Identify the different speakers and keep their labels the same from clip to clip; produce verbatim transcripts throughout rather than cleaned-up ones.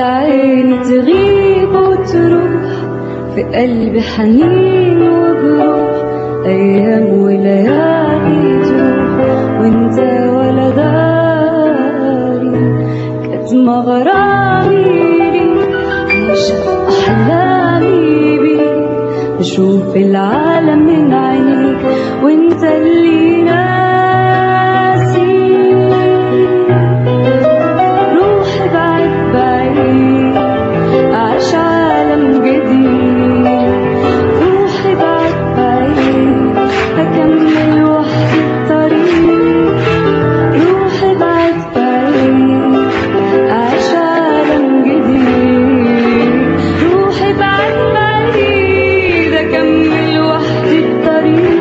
Speaker 1: العين تغيب وتروح، في قلبي حنين وجروح، أيام وليالي تروح وانت ولا داري. كاتمة غرامي ليك، عايشة أحلامي بيك، بشوف العالم من عينيك وانت اللي ناسي. روحي بعد بعيد أعيش عالم جديد، روحي بعد بعيد أكمل وحدي الطريق، روحي بعد بعيد أعيش عالم جديد، روحي بعد بعيد أكمل وحدي الطريق.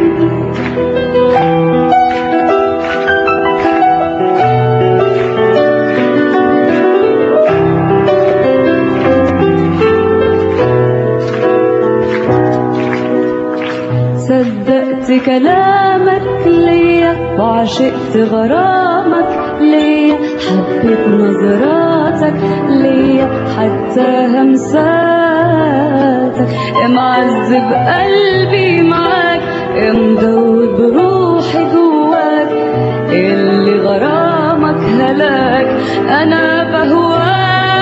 Speaker 1: صدقت كلامك ليا وعشقت غرامك ليا، حبيت نظراتك ليا حتى همساتك. يا معذب قلبي معاك، يا مدوب بروحي جواك، اللي غرامك هلاك أنا بهواك.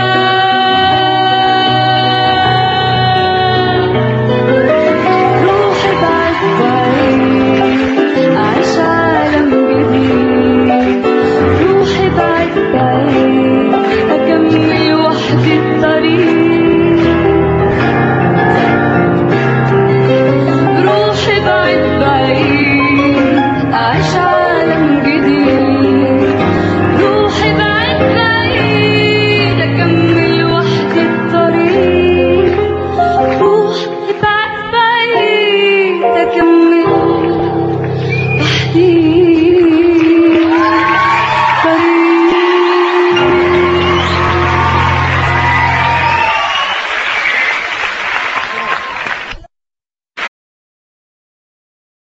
Speaker 1: أكمل وحدي الطريق، روحي بعيد بعيد أعيش عالم جديد، روحي بعيد بعيد أكمل وحدي الطريق، روحي بعيد